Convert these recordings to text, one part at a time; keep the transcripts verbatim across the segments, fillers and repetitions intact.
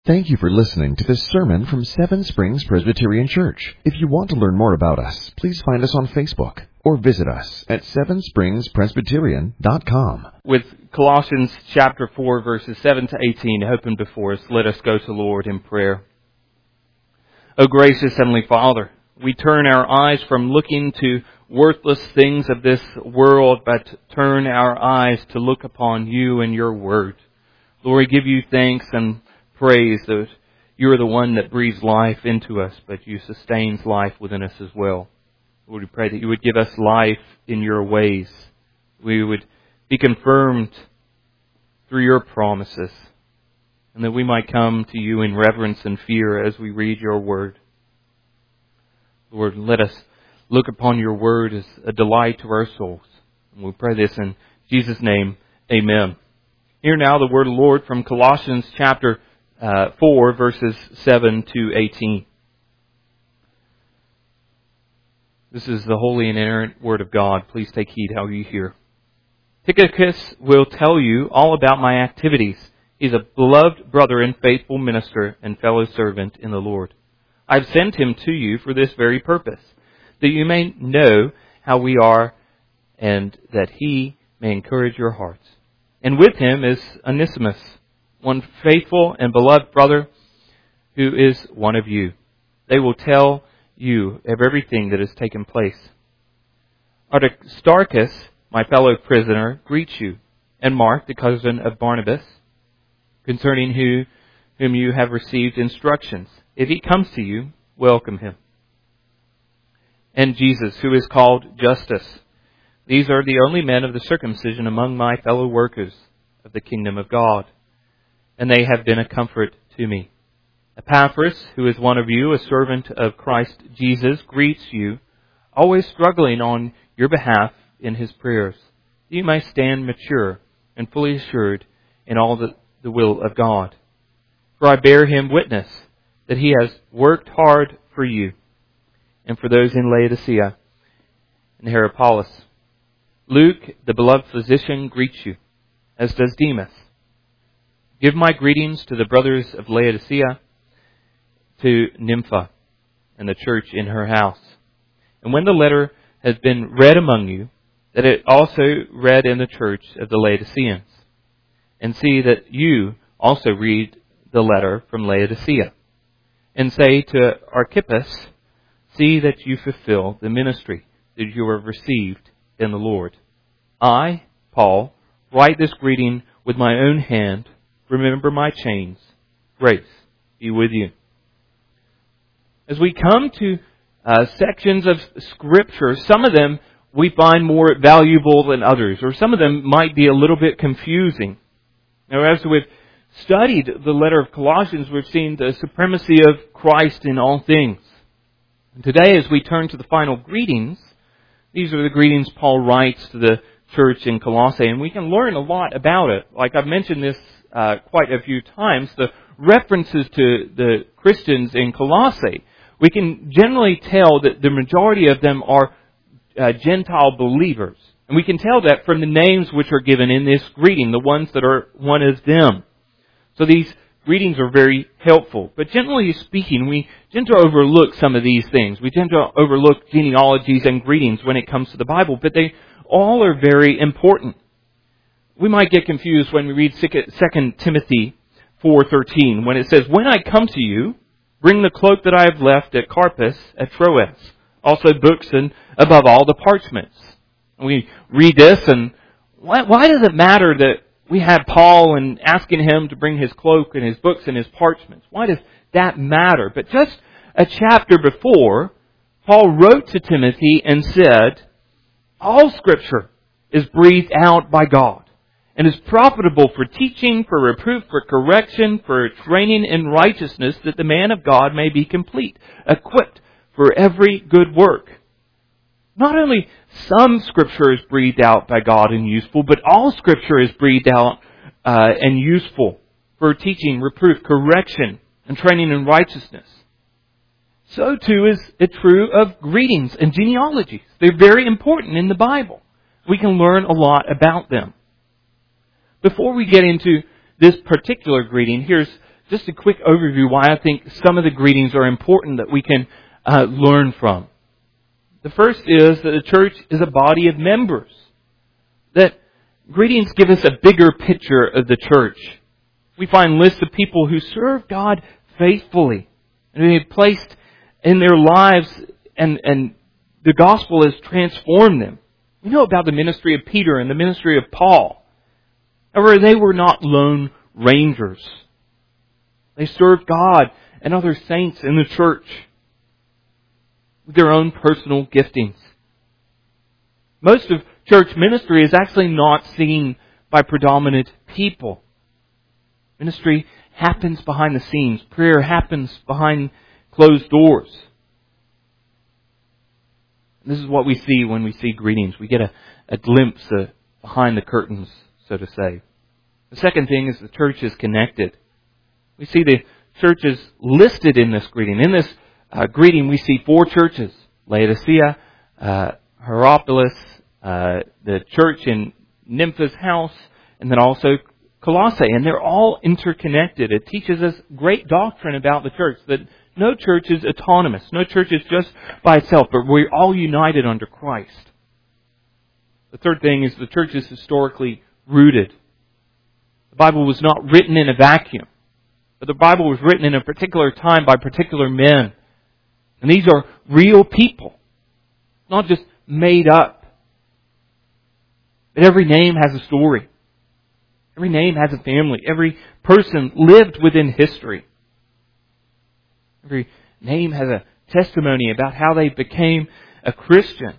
Thank you for listening to this sermon from Seven Springs Presbyterian Church. If you want to learn more about us, please find us on Facebook or visit us at seven springs presbyterian dot com. With Colossians chapter four, verses seven to eighteen open before us, let us go to the Lord in prayer. O gracious Heavenly Father, we turn our eyes from looking to worthless things of this world, but turn our eyes to look upon you and your word. Lord, we give you thanks and praise that you are the one that breathes life into us, but you sustains life within us as well. Lord, we pray that you would give us life in your ways. We would be confirmed through your promises, and that we might come to you in reverence and fear as we read your word. Lord, let us look upon your word as a delight to our souls. And we pray this in Jesus' name, amen. Hear now the word of the Lord from Colossians chapter Uh, four, verses seven to eighteen. This is the holy and inerrant Word of God. Please take heed how you hear. Tychicus will tell you all about my activities. He's a beloved brother and faithful minister and fellow servant in the Lord. I've sent him to you for this very purpose, that you may know how we are and that he may encourage your hearts. And with him is Onesimus, one faithful and beloved brother who is one of you. They will tell you of everything that has taken place. Aristarchus, my fellow prisoner, greets you, and Mark, the cousin of Barnabas, concerning who, whom you have received instructions. If he comes to you, welcome him. And Jesus, who is called Justus. These are the only men of the circumcision among my fellow workers of the kingdom of God, and they have been a comfort to me. Epaphras, who is one of you, a servant of Christ Jesus, greets you, always struggling on your behalf in his prayers, that you may stand mature and fully assured in all the, the will of God. For I bear him witness that he has worked hard for you and for those in Laodicea and Hierapolis. Luke, the beloved physician, greets you, as does Demas. Give my greetings to the brothers of Laodicea, to Nympha, and the church in her house. And when the letter has been read among you, that it also read in the church of the Laodiceans. And see that you also read the letter from Laodicea. And say to Archippus, see that you fulfill the ministry that you have received in the Lord. I, Paul, write this greeting with my own hand. Remember my chains. Grace be with you. As we come to uh, sections of Scripture, some of them we find more valuable than others, or some of them might be a little bit confusing. Now, as we've studied the letter of Colossians, we've seen the supremacy of Christ in all things. And today, as we turn to the final greetings, these are the greetings Paul writes to the church in Colossae, and we can learn a lot about it. Like I've mentioned this Uh, quite a few times, the references to the Christians in Colossae, we can generally tell that the majority of them are uh, Gentile believers. And we can tell that from the names which are given in this greeting, the ones that are one of them. So these greetings are very helpful. But generally speaking, we tend to overlook some of these things. We tend to overlook genealogies and greetings when it comes to the Bible, but they all are very important. We might get confused when we read Second Timothy four thirteen, when it says, when I come to you, bring the cloak that I have left at Carpus at Troas, also books and above all the parchments. And we read this, and why, why does it matter that we have Paul and asking him to bring his cloak and his books and his parchments? Why does that matter? But just a chapter before, Paul wrote to Timothy and said, all Scripture is breathed out by God, and is profitable for teaching, for reproof, for correction, for training in righteousness, that the man of God may be complete, equipped for every good work. Not only some Scripture is breathed out by God and useful, but all Scripture is breathed out uh, and useful for teaching, reproof, correction, and training in righteousness. So too is it true of greetings and genealogies. They're very important in the Bible. We can learn a lot about them. Before we get into this particular greeting, here's just a quick overview why I think some of the greetings are important that we can uh, learn from. The first is that the church is a body of members. That greetings give us a bigger picture of the church. We find lists of people who serve God faithfully and who have placed in their lives and, and the gospel has transformed them. We know about the ministry of Peter and the ministry of Paul. However, they were not lone rangers. They served God and other saints in the church with their own personal giftings. Most of church ministry is actually not seen by predominant people. Ministry happens behind the scenes. Prayer happens behind closed doors. This is what we see when we see greetings. We get a, a glimpse of behind the curtains, so to say. The second thing is the church is connected. We see the churches listed in this greeting. In this uh, greeting, we see four churches: Laodicea, uh, Hierapolis, uh, the church in Nympha's house, and then also Colossae. And they're all interconnected. It teaches us great doctrine about the church, that no church is autonomous. No church is just by itself, but we're all united under Christ. The third thing is the church is historically rooted. The Bible was not written in a vacuum, but the Bible was written in a particular time by particular men. And these are real people, not just made up. But every name has a story. Every name has a family. Every person lived within history. Every name has a testimony about how they became a Christian.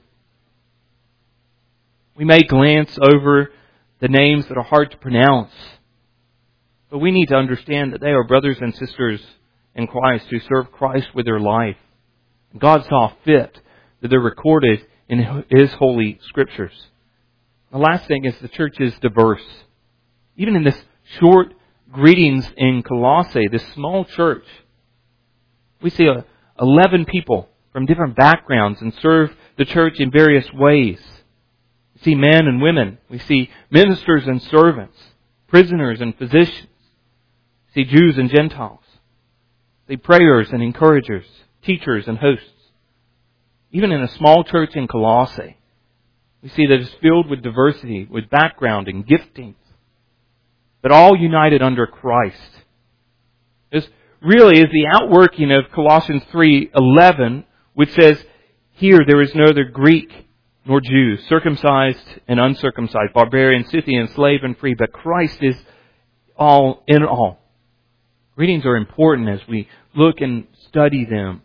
We may glance over the names that are hard to pronounce, but we need to understand that they are brothers and sisters in Christ who serve Christ with their life. God saw fit that they're recorded in His holy Scriptures. The last thing is the church is diverse. Even in this short greetings in Colossae, this small church, we see eleven people from different backgrounds and serve the church in various ways. We see men and women. We see ministers and servants, prisoners and physicians. We see Jews and Gentiles. We see prayers and encouragers, teachers and hosts. Even in a small church in Colossae, we see that it's filled with diversity, with background and giftings, but all united under Christ. This really is the outworking of Colossians three eleven, which says, "Here there is neither Greek nor Jew, circumcised and uncircumcised, barbarian, Scythian, slave and free, but Christ is all in all." Greetings are important as we look and study them.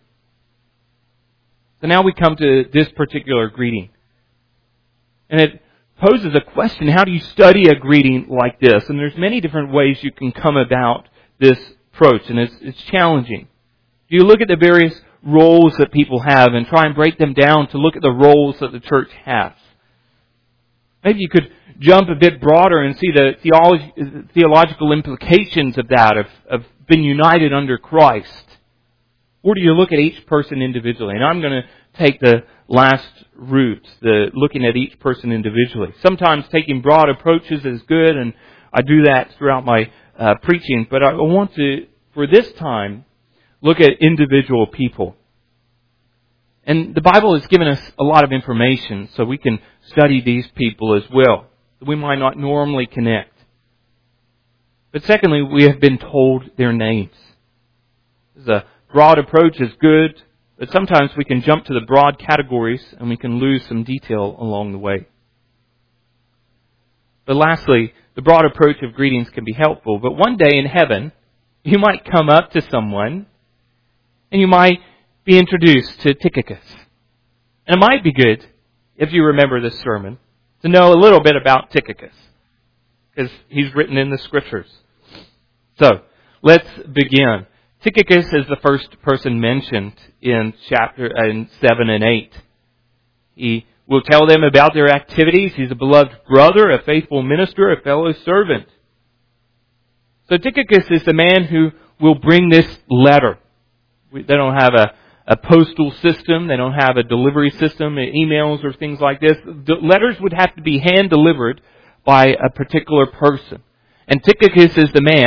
So now we come to this particular greeting. And it poses a question: how do you study a greeting like this? And there's many different ways you can come about this approach, and it's, it's challenging. Do you look at the various roles that people have and try and break them down to look at the roles that the church has? Maybe you could jump a bit broader and see the theology, theological implications of that, of, of being united under Christ. Or do you look at each person individually? And I'm going to take the last route, the looking at each person individually. Sometimes taking broad approaches is good, and I do that throughout my uh, preaching. But I want to, for this time, look at individual people. And the Bible has given us a lot of information, so we can study these people as well, that we might not normally connect. But secondly, we have been told their names. The broad approach is good, but sometimes we can jump to the broad categories and we can lose some detail along the way. But lastly, the broad approach of greetings can be helpful. But one day in heaven, you might come up to someone and you might be introduced to Tychicus. And it might be good, if you remember this sermon, to know a little bit about Tychicus, because he's written in the Scriptures. So, let's begin. Tychicus is the first person mentioned in chapter in seven and eight. He will tell them about their activities. He's a beloved brother, a faithful minister, a fellow servant. So Tychicus is the man who will bring this letter. They don't have a, a postal system. They don't have a delivery system, emails or things like this. The letters would have to be hand-delivered by a particular person. And Tychicus is the man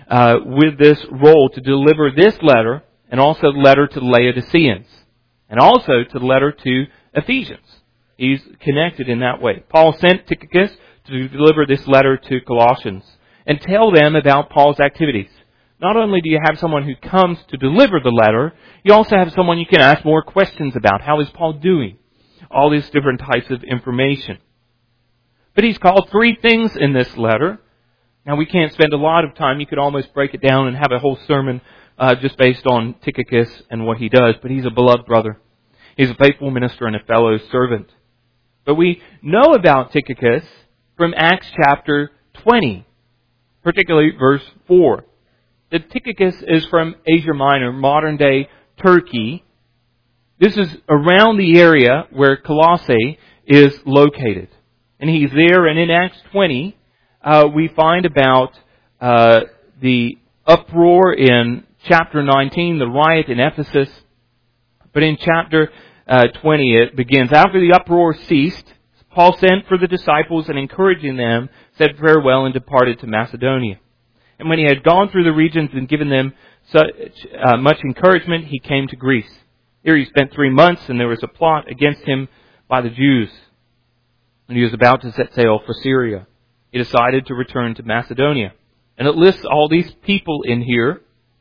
uh, with this role to deliver this letter and also the letter to the Laodiceans and also to the letter to Ephesians. He's connected in that way. Paul sent Tychicus to deliver this letter to Colossians and tell them about Paul's activities. Not only do you have someone who comes to deliver the letter, you also have someone you can ask more questions about. How is Paul doing? All these different types of information. But he's called three things in this letter. Now, we can't spend a lot of time. You could almost break it down and have a whole sermon uh, just based on Tychicus and what he does. But he's a beloved brother. He's a faithful minister and a fellow servant. But we know about Tychicus from Acts chapter twenty, particularly verse four. That Tychicus is from Asia Minor, modern-day Turkey. This is around the area where Colossae is located. And he's there, and in Acts twenty, uh, we find about uh, the uproar in chapter nineteen, the riot in Ephesus. But in chapter uh, twenty, it begins, after the uproar ceased, Paul sent for the disciples and encouraging them, said farewell and departed to Macedonia. And when he had gone through the regions and given them such uh, much encouragement, he came to Greece. Here he spent three months, and there was a plot against him by the Jews. And he was about to set sail for Syria. He decided to return to Macedonia. And it lists all these people in here.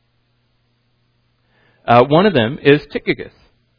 Uh, one of them is Tychicus.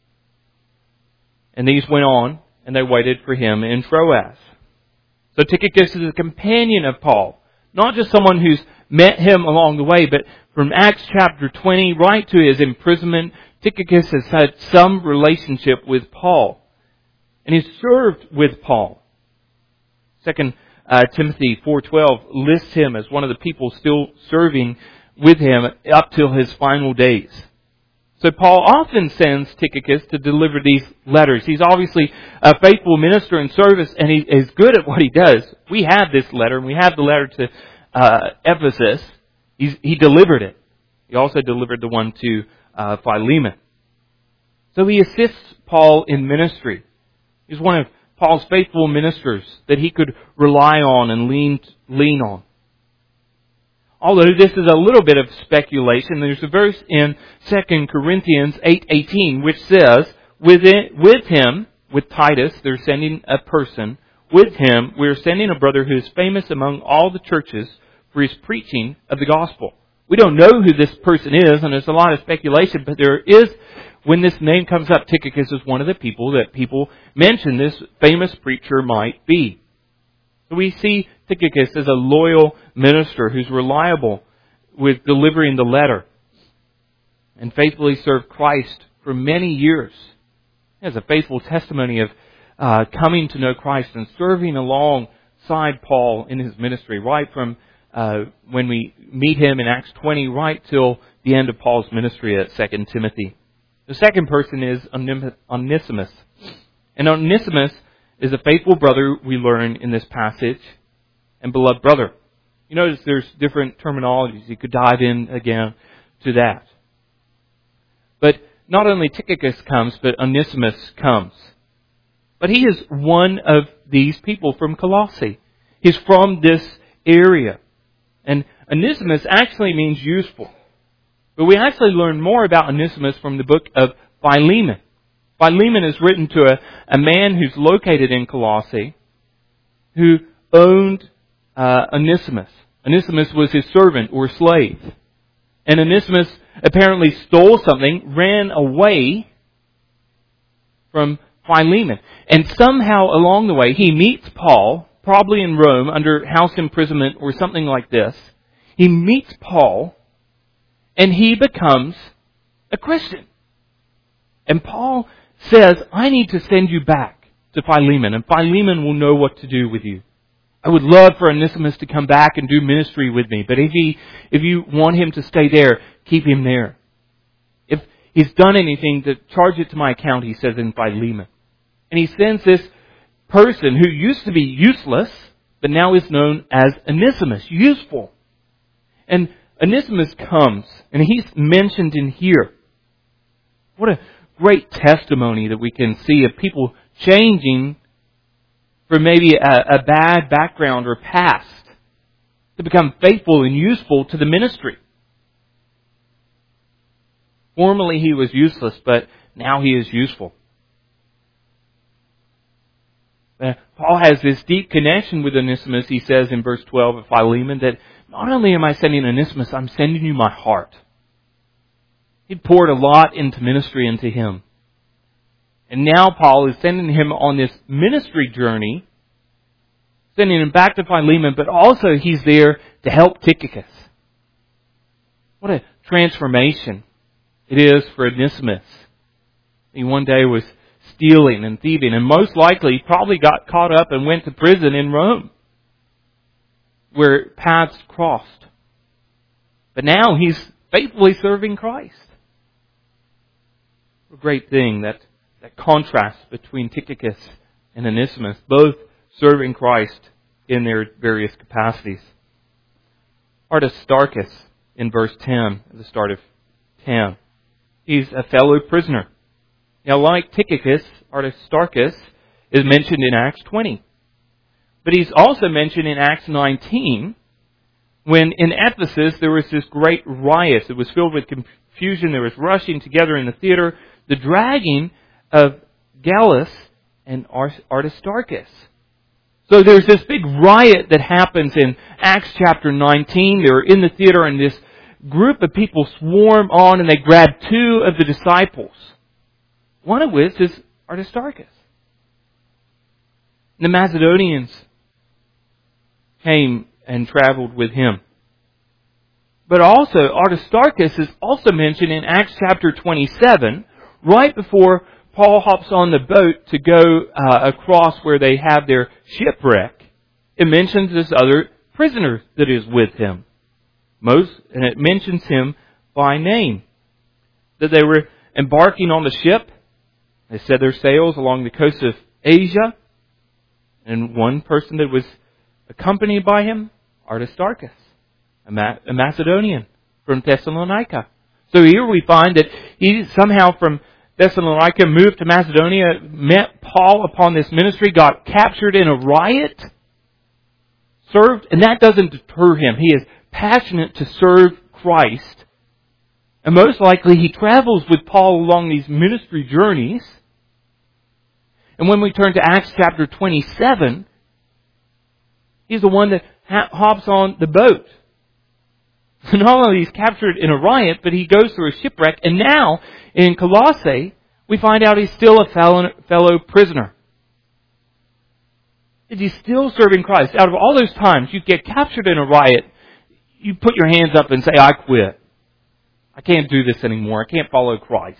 And these went on, and they waited for him in Troas. So Tychicus is a companion of Paul. Not just someone who's met him along the way, but from Acts chapter twenty right to his imprisonment, Tychicus has had some relationship with Paul. And he's served with Paul. Second uh, Timothy four twelve lists him as one of the people still serving with him up till his final days. So Paul often sends Tychicus to deliver these letters. He's obviously a faithful minister in service, and he is good at what he does. We have this letter, and we have the letter to uh, Ephesus. He's, he delivered it. He also delivered the one to uh, Philemon. So he assists Paul in ministry. He's one of Paul's faithful ministers that he could rely on and lean lean on. Although this is a little bit of speculation, there's a verse in Second Corinthians eight eighteen which says, with, it, with him, with Titus, they're sending a person, with him we're sending a brother who is famous among all the churches for his preaching of the gospel. We don't know who this person is, and there's a lot of speculation, but there is, when this name comes up, Tychicus is one of the people that people mention this famous preacher might be. So we see Tychicus as a loyal minister who's reliable with delivering the letter and faithfully served Christ for many years. He has a faithful testimony of uh, coming to know Christ and serving alongside Paul in his ministry, right from uh, when we meet him in Acts twenty, right till the end of Paul's ministry at Second Timothy. The second person is Onesimus. And Onesimus is a faithful brother, we learn in this passage, and beloved brother. You notice there's different terminologies. You could dive in again to that. But not only Tychicus comes, but Onesimus comes. But he is one of these people from Colossae. He's from this area. And Onesimus actually means useful. But we actually learn more about Onesimus from the book of Philemon. Philemon is written to a, a man who's located in Colossae who owned uh, Onesimus. Onesimus was his servant or slave. And Onesimus apparently stole something, ran away from Philemon. And somehow along the way he meets Paul, probably in Rome under house imprisonment or something like this. He meets Paul and he becomes a Christian. And Paul says, I need to send you back to Philemon, and Philemon will know what to do with you. I would love for Onesimus to come back and do ministry with me, but if he, if you want him to stay there, keep him there. If he's done anything, to charge it to my account, he says in Philemon. And he sends this person who used to be useless, but now is known as Onesimus, useful. And Onesimus comes, and he's mentioned in here. What a great testimony that we can see of people changing from maybe a, a bad background or past to become faithful and useful to the ministry. Formerly he was useless, but now he is useful. Uh, Paul has this deep connection with Onesimus. He says in verse twelve of Philemon that not only am I sending Onesimus, I'm sending you my heart. He poured a lot into ministry into him. And now Paul is sending him on this ministry journey, sending him back to Philemon, but also he's there to help Tychicus. What a transformation it is for Onesimus. He one day was stealing and thieving, and most likely probably got caught up and went to prison in Rome, where paths crossed. But now he's faithfully serving Christ. A great thing, that, that contrast between Tychicus and Onesimus, both serving Christ in their various capacities. Aristarchus, in verse ten, at the start of ten, he's a fellow prisoner. Now, like Tychicus, Aristarchus is mentioned in Acts twenty. But he's also mentioned in Acts nineteen, when in Ephesus there was this great riot. It was filled with confusion. There was rushing together in the theater, the dragging of Gallus and Aristarchus. So there's this big riot that happens in Acts chapter nineteen. They're in the theater, and this group of people swarm on, and they grab two of the disciples, one of which is Aristarchus. The Macedonians came and traveled with him. But also, Aristarchus is also mentioned in Acts chapter twenty-seven, right before Paul hops on the boat to go uh, across where they have their shipwreck. It mentions this other prisoner that is with him. Most, and it mentions him by name. That they were embarking on the ship. They set their sails along the coast of Asia. And one person that was accompanied by him, Aristarchus, a, Ma- a Macedonian from Thessalonica. So here we find that he somehow from Thessalonica moved to Macedonia, met Paul upon this ministry, got captured in a riot, served, and that doesn't deter him. He is passionate to serve Christ. And most likely he travels with Paul along these ministry journeys. And when we turn to Acts chapter twenty-seven, he's the one that hops on the boat. So not only is he captured in a riot, but he goes through a shipwreck. And now, in Colossae, we find out he's still a fellow, fellow prisoner. He's still serving Christ. Out of all those times you get captured in a riot, you put your hands up and say, I quit. I can't do this anymore. I can't follow Christ.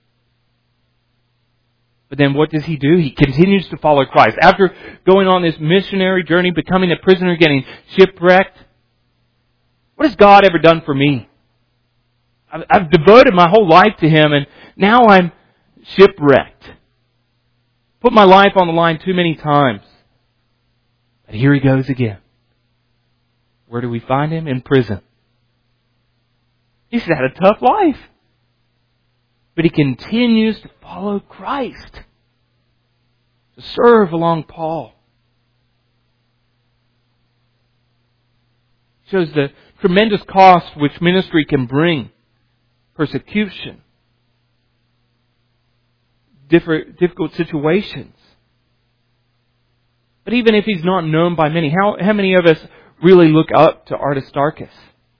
But then what does he do? He continues to follow Christ. After going on this missionary journey, becoming a prisoner, getting shipwrecked, what has God ever done for me? I've, I've devoted my whole life to Him, and now I'm shipwrecked. Put my life on the line too many times. But here he goes again. Where do we find him? In prison. He's had a tough life. But he continues to follow Christ. To serve along Paul. Shows the tremendous cost which ministry can bring. Persecution. Different, difficult situations. But even if he's not known by many, how, how many of us really look up to Aristarchus?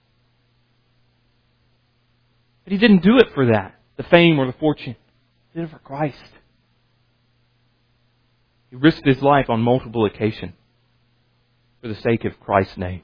But he didn't do it for that, the fame or the fortune. He did it for Christ. He risked his life on multiple occasions for the sake of Christ's name.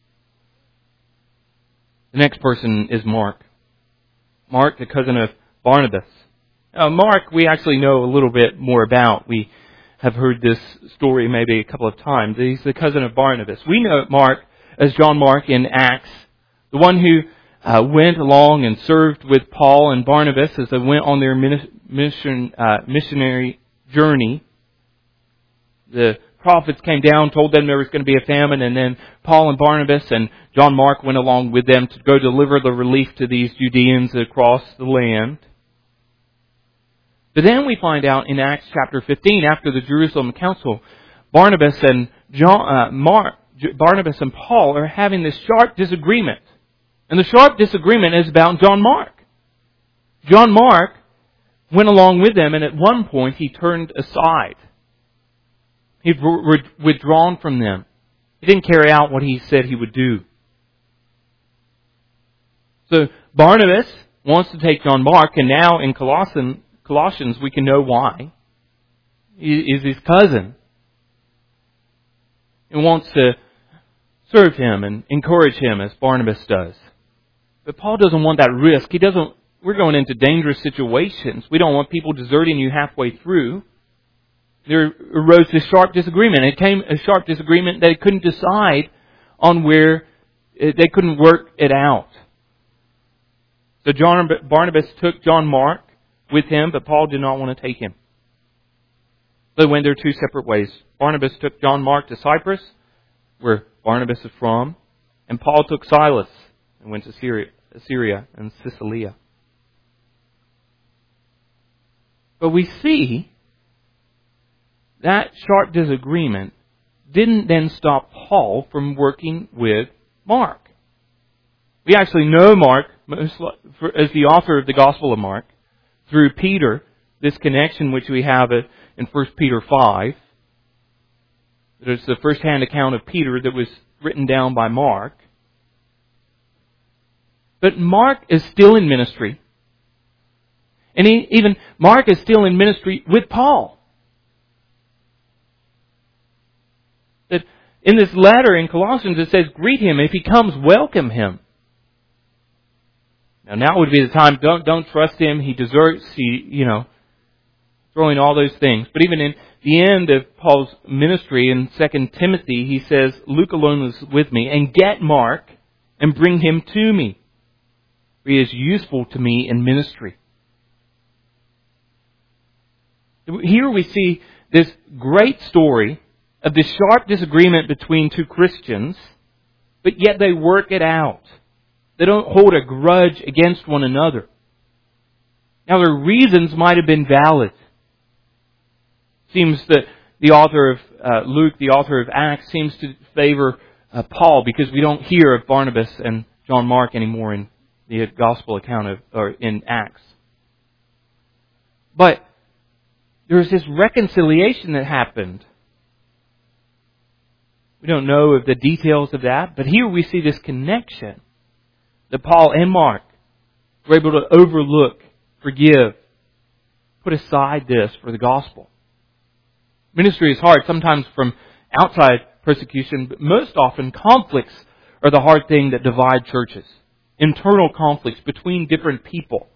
The next person is Mark. Mark, the cousin of Barnabas. Now, Mark, we actually know a little bit more about. We have heard this story maybe a couple of times. He's the cousin of Barnabas. We know Mark as John Mark in Acts, the one who uh, went along and served with Paul and Barnabas as they went on their mission, uh, missionary journey. The prophets came down, told them there was going to be a famine, and then Paul and Barnabas and John Mark went along with them to go deliver the relief to these Judeans across the land. But then we find out in Acts chapter fifteen, after the Jerusalem Council, Barnabas and John, uh, Mark, Barnabas and Paul are having this sharp disagreement. And the sharp disagreement is about John Mark. John Mark went along with them, and at one point he turned aside. He'd withdrawn from them. He didn't carry out what he said he would do. So Barnabas wants to take John Mark, and now in Colossians, Colossians we can know why. He is his cousin. He wants to serve him and encourage him as Barnabas does. But Paul doesn't want that risk. He doesn't. We're going into dangerous situations. We don't want people deserting you halfway through. There arose this sharp disagreement. It came a sharp disagreement that they couldn't decide on where they couldn't work it out. So John Barnabas took John Mark with him, but Paul did not want to take him. They went their two separate ways. Barnabas took John Mark to Cyprus, where Barnabas is from, and Paul took Silas and went to Syria, Syria and Cilicia. But we see that sharp disagreement didn't then stop Paul from working with Mark. We actually know Mark as the author of the Gospel of Mark through Peter, this connection which we have in First Peter five. There's the first-hand account of Peter that was written down by Mark. But Mark is still in ministry. And he, even Mark is still in ministry with Paul. That in this letter in Colossians it says, greet him. If he comes, welcome him. Now now would be the time, don't don't trust him, he deserts, he, you know, throwing all those things. But even in the end of Paul's ministry in Second Timothy, he says, Luke alone is with me, and get Mark and bring him to me. For he is useful to me in ministry. Here we see this great story of this sharp disagreement between two Christians, but yet they work it out. They don't hold a grudge against one another. Now their reasons might have been valid. Seems that the author of uh, Luke, the author of Acts, seems to favor uh, Paul because we don't hear of Barnabas and John Mark anymore in the Gospel account of, or in Acts. But there's this reconciliation that happened. We don't know of the details of that, but here we see this connection that Paul and Mark were able to overlook, forgive, put aside this for the gospel. Ministry is hard, sometimes from outside persecution, but most often conflicts are the hard thing that divide churches. Internal conflicts between different people.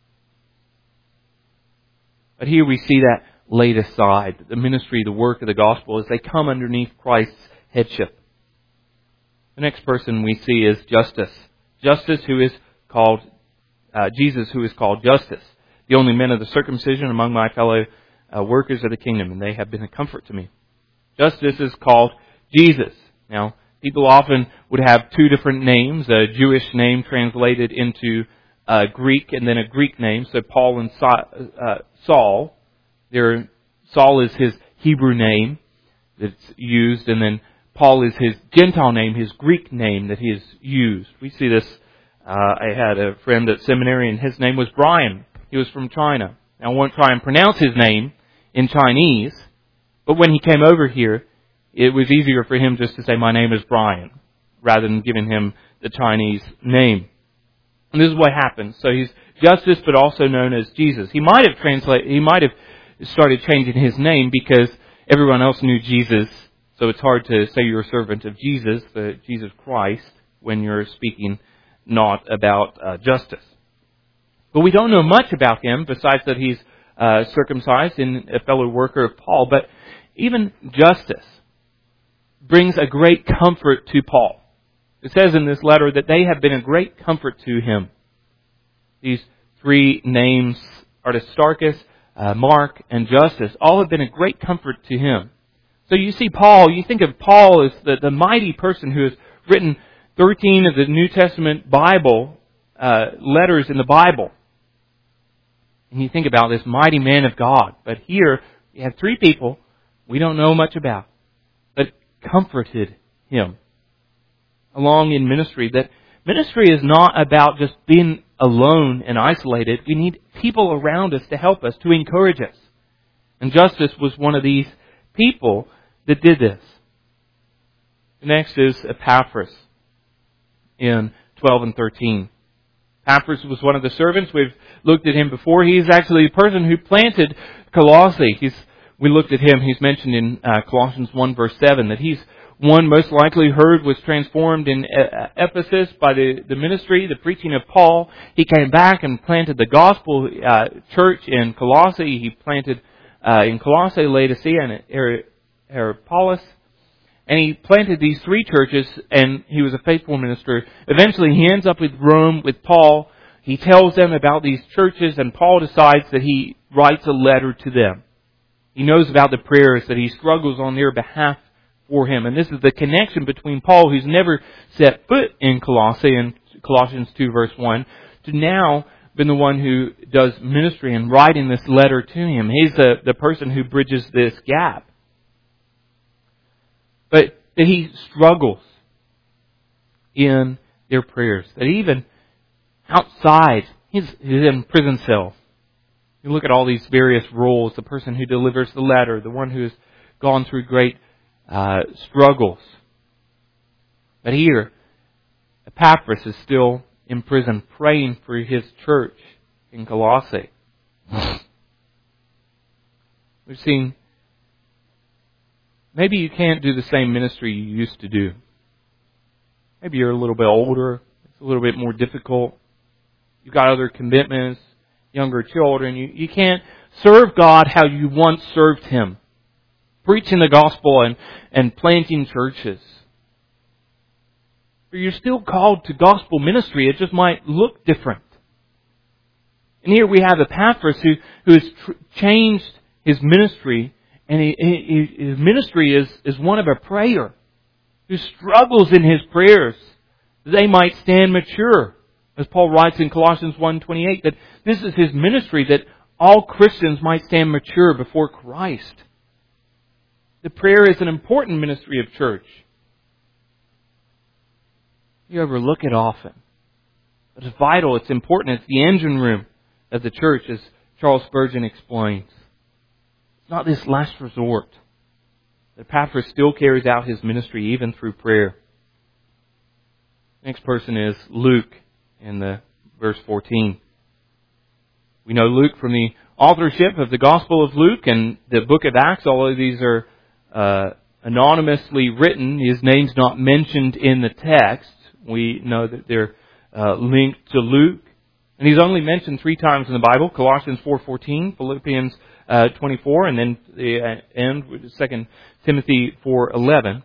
But here we see that laid aside. The ministry, the work of the gospel, as they come underneath Christ's headship. The next person we see is Justus. Justus, who is called, uh, Jesus, who is called Justus. The only men of the circumcision among my fellow uh, workers of the kingdom, and they have been a comfort to me. Justus is called Jesus. Now, people often would have two different names, a Jewish name translated into uh, Greek, and then a Greek name. So Paul and uh, Saul, their, Saul is his Hebrew name that's used, and then Paul is his Gentile name, his Greek name that he has used. We see this. Uh, I had a friend at seminary, and his name was Brian. He was from China. Now, I won't try and pronounce his name in Chinese, but when he came over here, it was easier for him just to say, my name is Brian, rather than giving him the Chinese name. And this is what happened. So he's Justus, but also known as Jesus. He might have translated, he might have started changing his name because everyone else knew Jesus. So it's hard to say you're a servant of Jesus, the Jesus Christ, when you're speaking not about uh, Justus. But we don't know much about him, besides that he's uh, circumcised and a fellow worker of Paul. But even Justus brings a great comfort to Paul. It says in this letter that they have been a great comfort to him. These three names, Aristarchus, uh, Mark, and Justus, all have been a great comfort to him. So you see Paul, you think of Paul as the, the mighty person who has written thirteen of the New Testament Bible, uh, letters in the Bible. And you think about this mighty man of God. But here, you have three people we don't know much about, but comforted him along in ministry. That ministry is not about just being alone and isolated. We need people around us to help us, to encourage us. And Justus was one of these people that did this. The next is Epaphras in twelve and thirteen. Epaphras was one of the servants. We've looked at him before. He's actually the person who planted Colossae. He's, we looked at him. He's mentioned in uh, Colossians one verse seven that he's one most likely heard was transformed in Ephesus by the, the ministry, the preaching of Paul. He came back and planted the gospel uh, church in Colossae. He planted uh, in Colossae, Laodicea, and Hierapolis. And he planted these three churches, and he was a faithful minister. Eventually, he ends up with Rome, with Paul. He tells them about these churches, and Paul decides that he writes a letter to them. He knows about the prayers that he struggles on their behalf for him. And this is the connection between Paul, who's never set foot in Colossae, in Colossians two verse one, to now been the one who does ministry and writing this letter to him. He's the, the person who bridges this gap. But that he struggles in their prayers. That even outside, he's, he's in prison cell. You look at all these various roles. The person who delivers the letter, the one who has gone through great uh, struggles. But here, Epaphras is still in prison praying for his church in Colossae. We've seen maybe you can't do the same ministry you used to do. Maybe you're a little bit older. It's a little bit more difficult. You've got other commitments, younger children. You, you can't serve God how you once served Him. Preaching the gospel and, and planting churches. But you're still called to gospel ministry. It just might look different. And here we have Epaphras who, who has tr- changed his ministry. And he, he, his ministry is, is one of a prayer. Who struggles in his prayers that they might stand mature. As Paul writes in Colossians one twenty-eight, that this is his ministry, that all Christians might stand mature before Christ. The prayer is an important ministry of church. You overlook it often. But it's vital, it's important, it's the engine room of the church, as Charles Spurgeon explains. It's not this last resort. Epaphras still carries out his ministry even through prayer. Next person is Luke in the verse fourteen. We know Luke from the authorship of the Gospel of Luke and the book of Acts. All of these are uh, anonymously written. His name's not mentioned in the text. We know that they're uh, linked to Luke. And he's only mentioned three times in the Bible. Colossians four fourteen, Philippians uh, twenty-four, and then the end with Second Timothy four eleven.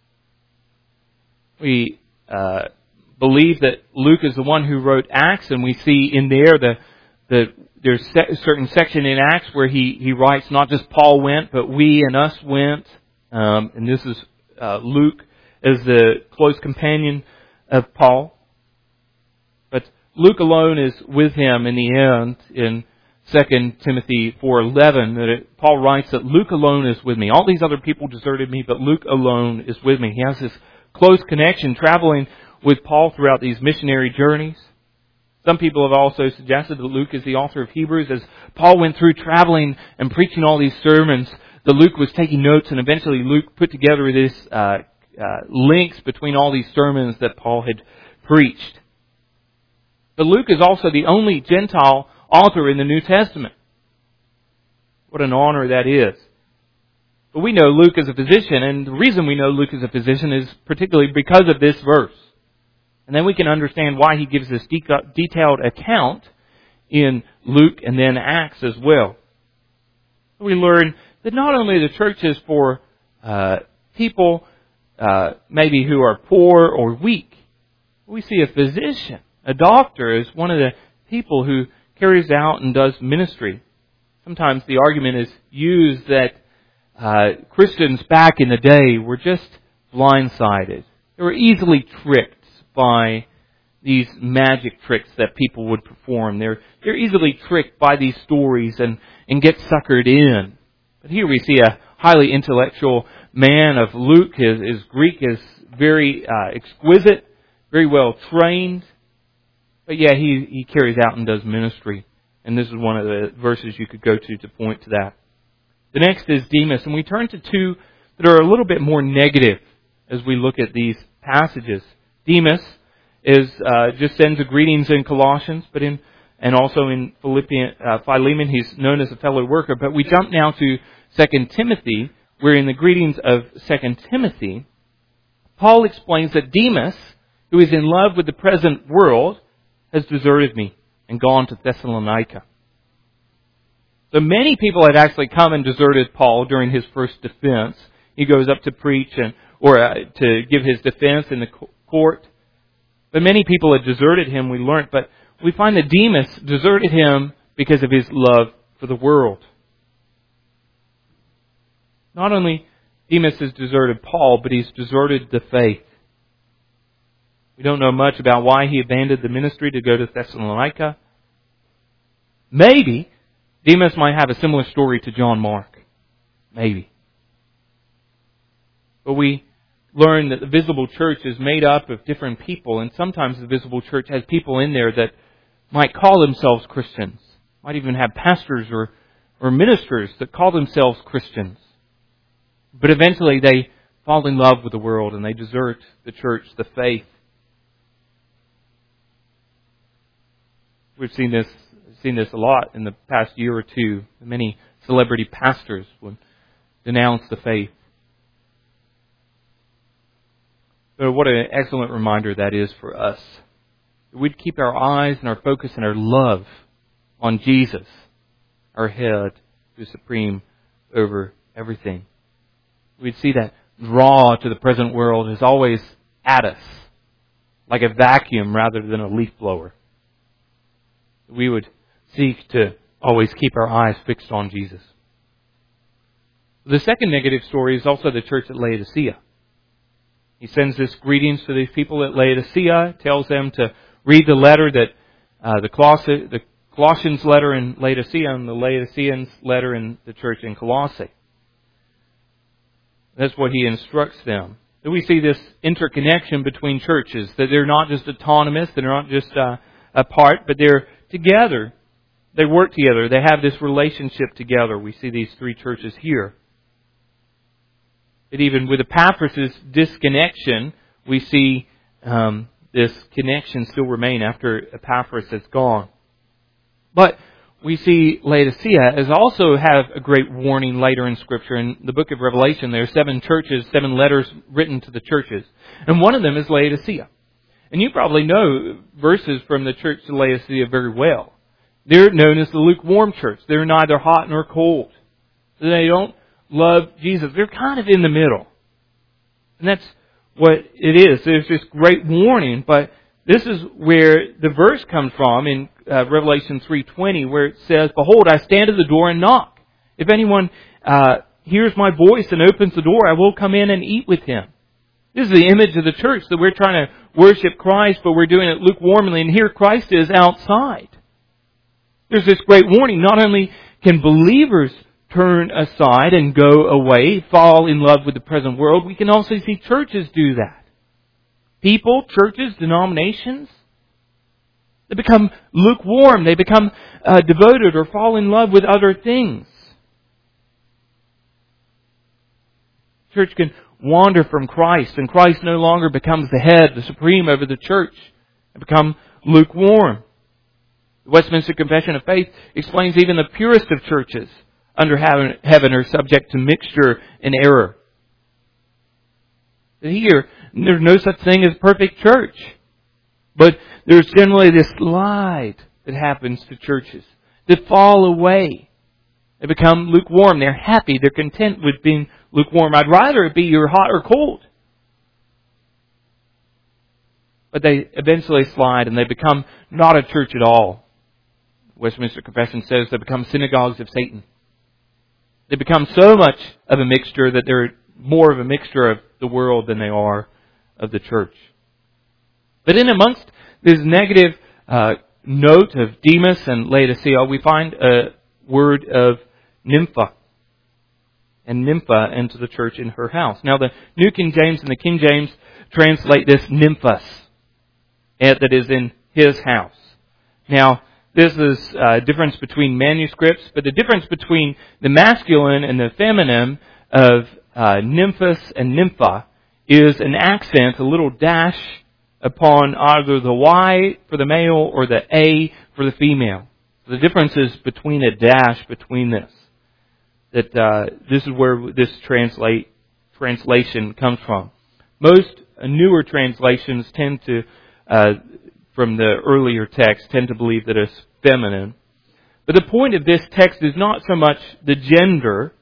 We uh, believe that Luke is the one who wrote Acts, and we see in there the the there's a certain section in Acts where he, he writes not just Paul went, but we and us went. Um, and this is uh, Luke as the close companion of Paul. But Luke alone is with him in the end in Second Timothy four eleven. That it, Paul writes that Luke alone is with me. All these other people deserted me, but Luke alone is with me. He has this close connection traveling with Paul throughout these missionary journeys. Some people have also suggested that Luke is the author of Hebrews. As Paul went through traveling and preaching all these sermons, that Luke was taking notes, and eventually Luke put together this uh, uh, links between all these sermons that Paul had preached. But Luke is also the only Gentile author in the New Testament. What an honor that is. But we know Luke is a physician, and the reason we know Luke is a physician is particularly because of this verse. And then we can understand why he gives this detailed account in Luke and then Acts as well. We learn that not only the church is for uh, people uh, maybe who are poor or weak. We see a physician, a doctor, as one of the people who carries out and does ministry. Sometimes the argument is used that uh, Christians back in the day were just blindsided. They were easily tricked by these magic tricks that people would perform. They're they're easily tricked by these stories and, and get suckered in. But here we see a highly intellectual man of Luke. His, his Greek is very uh, exquisite, very well trained. But yeah, he, he carries out and does ministry. And this is one of the verses you could go to to point to that. The next is Demas. And we turn to two that are a little bit more negative as we look at these passages. Demas is uh, just sends a greetings in Colossians, but in and also in Philippian, uh, Philemon, he's known as a fellow worker. But we jump now to Second Timothy, where in the greetings of Second Timothy, Paul explains that Demas, who is in love with the present world, has deserted me and gone to Thessalonica. So many people had actually come and deserted Paul during his first defense. He goes up to preach and or uh, to give his defense in the court. But many people had deserted him, we learned. But we find that Demas deserted him because of his love for the world. Not only Demas has deserted Paul, but he's deserted the faith. We don't know much about why he abandoned the ministry to go to Thessalonica. Maybe Demas might have a similar story to John Mark. Maybe. But we learn that the visible church is made up of different people, and sometimes the visible church has people in there that might call themselves Christians, might even have pastors or, or ministers that call themselves Christians. But eventually they fall in love with the world and they desert the church, the faith. We've seen this seen this a lot in the past year or two. Many celebrity pastors would denounce the faith. But what an excellent reminder that is for us. We'd keep our eyes and our focus and our love on Jesus, our head, who is supreme over everything. We'd see that draw to the present world is always at us, like a vacuum rather than a leaf blower. We would seek to always keep our eyes fixed on Jesus. The second negative story is also the church at Laodicea. He sends this greetings to these people at Laodicea, tells them to read the letter that uh, the, Coloss- the Colossians letter in Laodicea and the Laodiceans letter in the church in Colossae. That's what he instructs them. So we see this interconnection between churches, that they're not just autonomous, they're not just uh, apart, but they're together. They work together. They have this relationship together. We see these three churches here. But even with Epaphras' disconnection, we see um, this connection still remain after Epaphras has gone. But we see Laodicea as also have a great warning later in Scripture. In the book of Revelation, there are seven churches, seven letters written to the churches. And one of them is Laodicea. And you probably know verses from the church to Laodicea very well. They're known as the lukewarm church. They're neither hot nor cold. They don't love Jesus. They're kind of in the middle. And that's what it is. There's this great warning, but this is where the verse comes from in uh, Revelation three twenty, where it says, "Behold, I stand at the door and knock. If anyone uh, hears my voice and opens the door, I will come in and eat with him." This is the image of the church, that we're trying to worship Christ, but we're doing it lukewarmly, and here Christ is outside. There's this great warning. Not only can believers turn aside and go away, fall in love with the present world, we can also see churches do that. People, churches, denominations, they become lukewarm. They become uh, devoted or fall in love with other things. Church can wander from Christ, and Christ no longer becomes the head, the supreme over the church, and become lukewarm. The Westminster Confession of Faith explains even the purest of churches under heaven are subject to mixture and error. Here, there's no such thing as perfect church. But there's generally this slide that happens to churches that fall away. They become lukewarm. They're happy. They're content with being lukewarm. I'd rather it be you're hot or cold. But they eventually slide and they become not a church at all. Westminster Confession says they become synagogues of Satan. They become so much of a mixture that they're more of a mixture of the world than they are of the church. But in amongst this negative uh, note of Demas and Laodicea, we find a word of Nympha. And Nympha into the church in her house. Now the New King James and the King James translate this nymphos, that is in his house. Now, this is a difference between manuscripts, but the difference between the masculine and the feminine of uh, nymphos and nympha is an accent, a little dash upon either the Y for the male or the A for the female. The difference is between a dash between this. That uh, this is where this translate translation comes from. Most uh, newer translations tend to, uh, from the earlier text, tend to believe that it's feminine. But the point of this text is not so much the gender.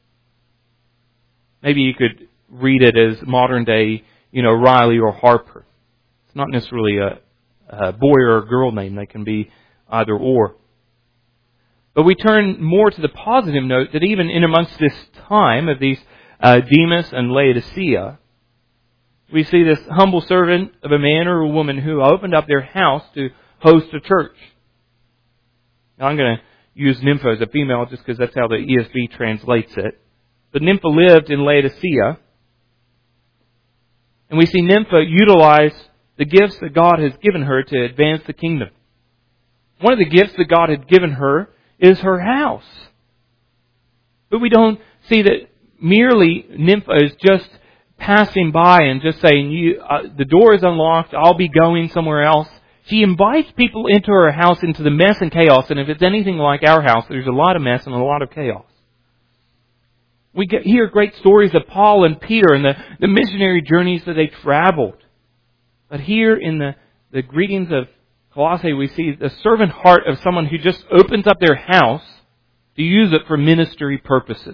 Maybe you could read it as modern day, you know, Riley or Harper. It's not necessarily a, a boy or a girl name. They can be either or. But we turn more to the positive note that even in amongst this time of these uh, Demas and Laodicea, we see this humble servant of a man or a woman who opened up their house to host a church. Now I'm going to use Nympha as a female just because that's how the E S V translates it. But Nympha lived in Laodicea. And we see Nympha utilize the gifts that God has given her to advance the kingdom. One of the gifts that God had given her is her house. But we don't see that merely Nympha is just passing by and just saying, "You, uh, the door is unlocked, I'll be going somewhere else." She invites people into her house, into the mess and chaos. And if it's anything like our house, there's a lot of mess and a lot of chaos. We get, hear great stories of Paul and Peter and the, the missionary journeys that they traveled. But here in the, the greetings of Colossae, we see the servant heart of someone who just opens up their house to use it for ministry purposes.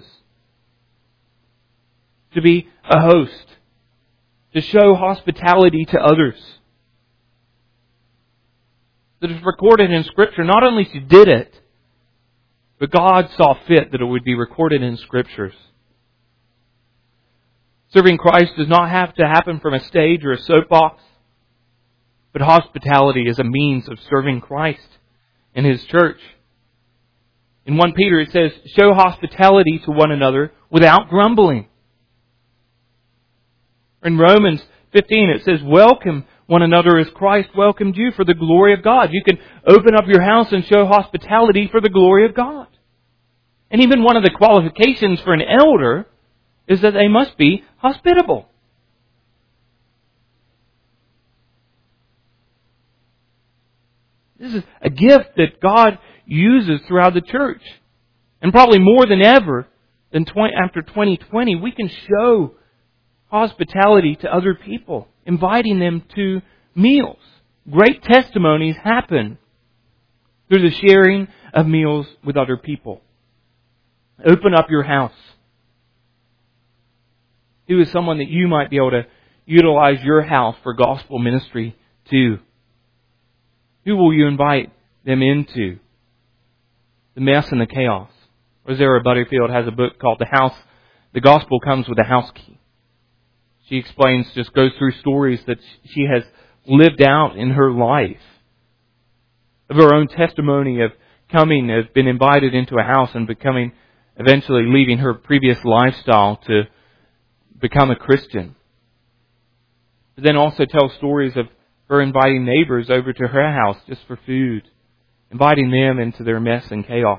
To be a host. To show hospitality to others. That is recorded in Scripture. Not only she did it, but God saw fit that it would be recorded in Scriptures. Serving Christ does not have to happen from a stage or a soapbox, but hospitality is a means of serving Christ and His church. In First Peter it says, "Show hospitality to one another without grumbling." In Romans fifteen it says, "Welcome one another as Christ welcomed you for the glory of God." You can open up your house and show hospitality for the glory of God. And even one of the qualifications for an elder is that they must be hospitable. This is a gift that God uses throughout the church. And probably more than ever, than after twenty twenty, we can show hospitality to other people, inviting them to meals. Great testimonies happen through the sharing of meals with other people. Open up your house. Who is someone that you might be able to utilize your house for gospel ministry to? Who will you invite them into the mess and the chaos? Rosaria Butterfield has a book called The House. The Gospel Comes with a House Key. She explains, just goes through stories that she has lived out in her life. Of her own testimony of coming, of being invited into a house and becoming, eventually leaving her previous lifestyle to become a Christian. But then also tells stories of her inviting neighbors over to her house just for food. Inviting them into their mess and chaos.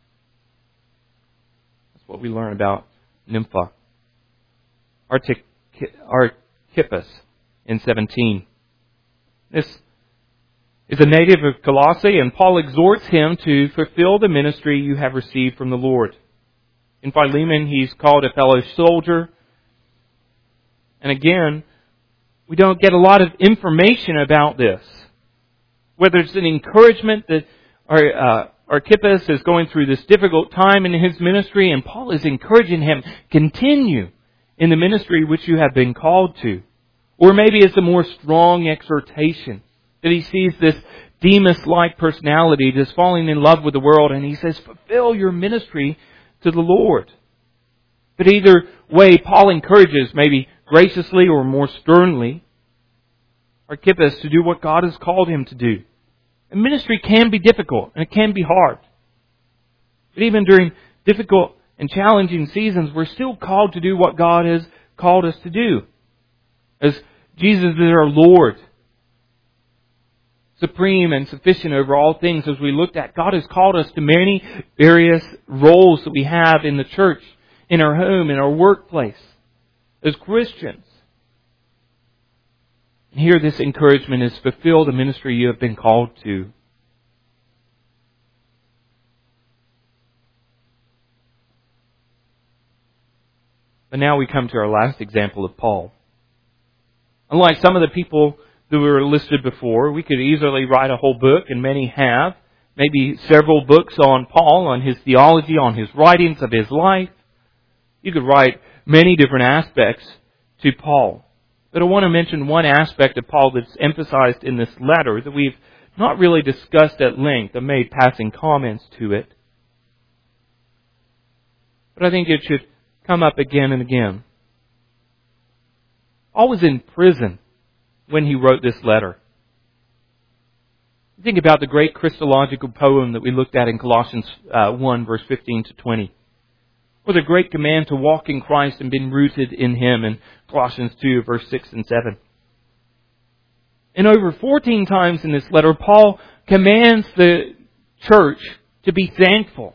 That's what we learn about Nympha. Artic- Archippus in seventeen. This is a native of Colossae, and Paul exhorts him to fulfill the ministry you have received from the Lord. In Philemon, he's called a fellow soldier. And again, we don't get a lot of information about this. Whether it's an encouragement that our, uh, Archippus is going through this difficult time in his ministry, and Paul is encouraging him, continue in the ministry which you have been called to. Or maybe it's a more strong exhortation that he sees this Demas-like personality just falling in love with the world, and he says, fulfill your ministry to the Lord. But either way, Paul encourages, maybe graciously or more sternly, Archippus to do what God has called him to do. And ministry can be difficult, and it can be hard. But even during difficult and challenging seasons, we're still called to do what God has called us to do. As Jesus is our Lord, supreme and sufficient over all things. As we looked at, God has called us to many various roles that we have in the church, in our home, in our workplace, as Christians. And here this encouragement is: fulfill the ministry you have been called to. But now we come to our last example of Paul. Unlike some of the people that were listed before, we could easily write a whole book, and many have, maybe several books on Paul, on his theology, on his writings of his life. You could write many different aspects to Paul. But I want to mention one aspect of Paul that's emphasized in this letter that we've not really discussed at length. I made passing comments to it. But I think it should come up again and again. Paul was in prison when he wrote this letter. Think about the great Christological poem that we looked at in Colossians uh, one, verse fifteen to twenty. Or the great command to walk in Christ and be rooted in Him in Colossians two, verse six and seven. And over fourteen times in this letter, Paul commands the church to be thankful.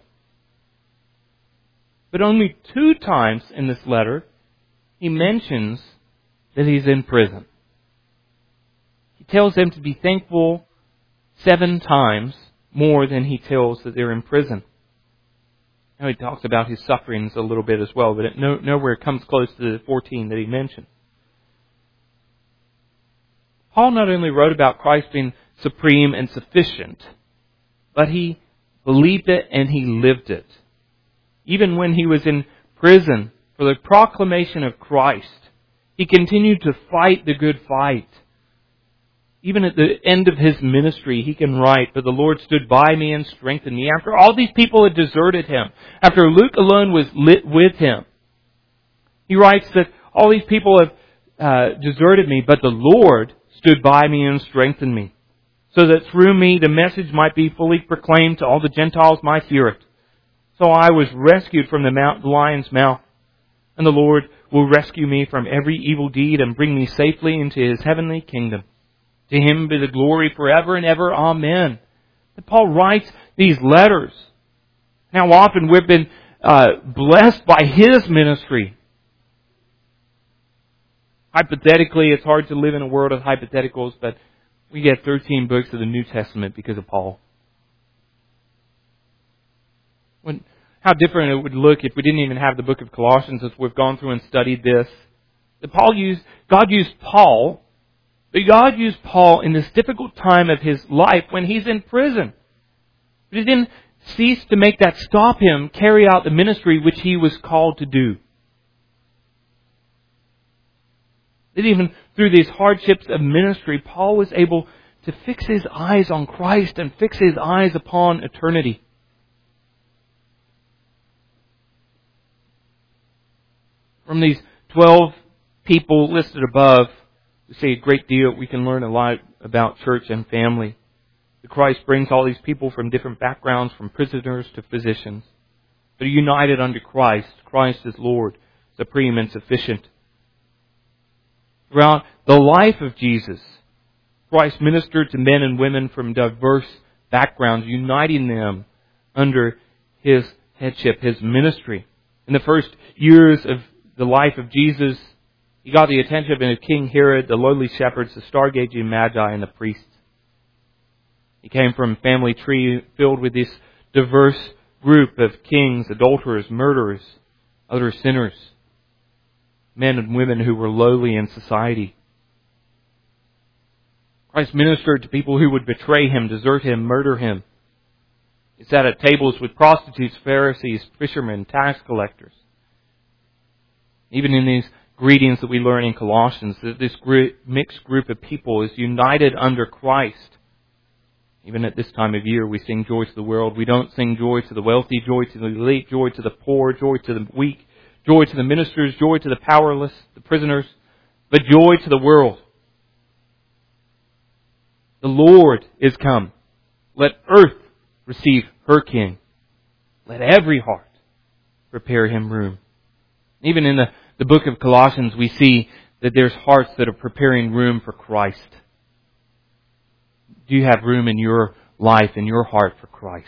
But only two times in this letter, he mentions that he's in prison. He tells them to be thankful seven times more than he tells that they're in prison. Now he talks about his sufferings a little bit as well, but it no, nowhere comes close to the fourteen that he mentioned. Paul not only wrote about Christ being supreme and sufficient, but he believed it and he lived it. Even when he was in prison for the proclamation of Christ, he continued to fight the good fight. Even at the end of his ministry, he can write, "But the Lord stood by me and strengthened me." After all these people had deserted him, after Luke alone was lit with him, he writes that all these people have uh, deserted me, but the Lord stood by me and strengthened me, so that through me the message might be fully proclaimed to all the Gentiles might hear it. So I was rescued from the mount, lion's mouth, and the Lord will rescue me from every evil deed and bring me safely into His heavenly kingdom. To Him be the glory forever and ever. Amen. And Paul writes these letters. Now often we've been uh, blessed by his ministry. Hypothetically, it's hard to live in a world of hypotheticals, but we get thirteen books of the New Testament because of Paul. When, how different it would look if we didn't even have the book of Colossians as we've gone through and studied this. That Paul used, God used Paul, but God used Paul in this difficult time of his life when he's in prison. But He didn't cease to make that stop him carry out the ministry which he was called to do. That even through these hardships of ministry, Paul was able to fix his eyes on Christ and fix his eyes upon eternity. From these twelve people listed above, we see a great deal. We can learn a lot about church and family. The Christ brings all these people from different backgrounds, from prisoners to physicians. They're united under Christ. Christ is Lord, supreme and sufficient. Throughout the life of Jesus, Christ ministered to men and women from diverse backgrounds, uniting them under His headship, His ministry. In the first years of the life of Jesus, He got the attention of King Herod, the lowly shepherds, the star-gazing magi, and the priests. He came from a family tree filled with this diverse group of kings, adulterers, murderers, other sinners, men and women who were lowly in society. Christ ministered to people who would betray Him, desert Him, murder Him. He sat at tables with prostitutes, Pharisees, fishermen, tax collectors. Even in these greetings that we learn in Colossians, this mixed group of people is united under Christ. Even at this time of year, we sing joy to the world. We don't sing joy to the wealthy, joy to the elite, joy to the poor, joy to the weak, joy to the ministers, joy to the powerless, the prisoners, but joy to the world. The Lord is come. Let earth receive her King. Let every heart prepare Him room. Even in the, the book of Colossians, we see that there's hearts that are preparing room for Christ. Do you have room in your life, in your heart for Christ?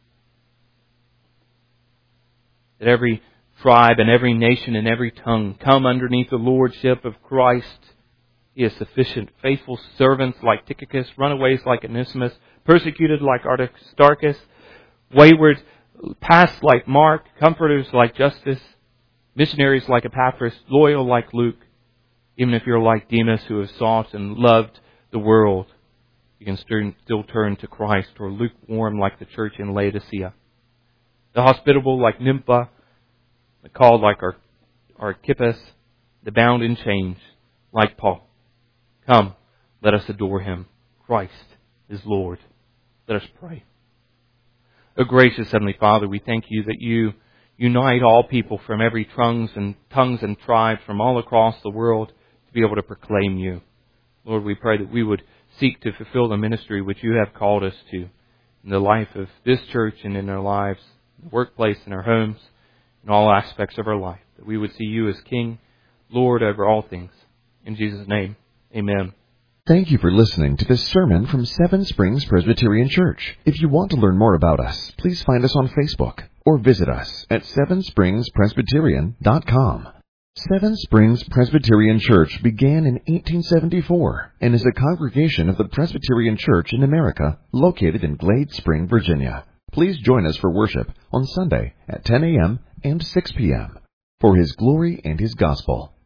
That every tribe and every nation and every tongue come underneath the lordship of Christ. He is sufficient. Faithful servants like Tychicus, runaways like Onesimus, persecuted like Aristarchus, wayward past like Mark, comforters like Justus, missionaries like Epaphras, loyal like Luke. Even if you're like Demas, who have sought and loved the world, you can still turn to Christ, or lukewarm like the church in Laodicea. The hospitable like Nympha, the called like Archippus, the bound in chains like Paul. Come, let us adore Him. Christ is Lord. Let us pray. O gracious Heavenly Father, we thank You that You unite all people from every tongues and tongues and tribes from all across the world to be able to proclaim You. Lord, we pray that we would seek to fulfill the ministry which You have called us to in the life of this church and in our lives, in the workplace, in our homes, in all aspects of our life. That we would see You as King, Lord over all things. In Jesus' name, amen. Thank you for listening to this sermon from Seven Springs Presbyterian Church. If you want to learn more about us, please find us on Facebook or visit us at seven springs presbyterian dot com. Seven Springs Presbyterian Church began in eighteen seventy-four and is a congregation of the Presbyterian Church in America located in Glade Spring, Virginia. Please join us for worship on Sunday at ten a.m. and six p.m. for His glory and His gospel.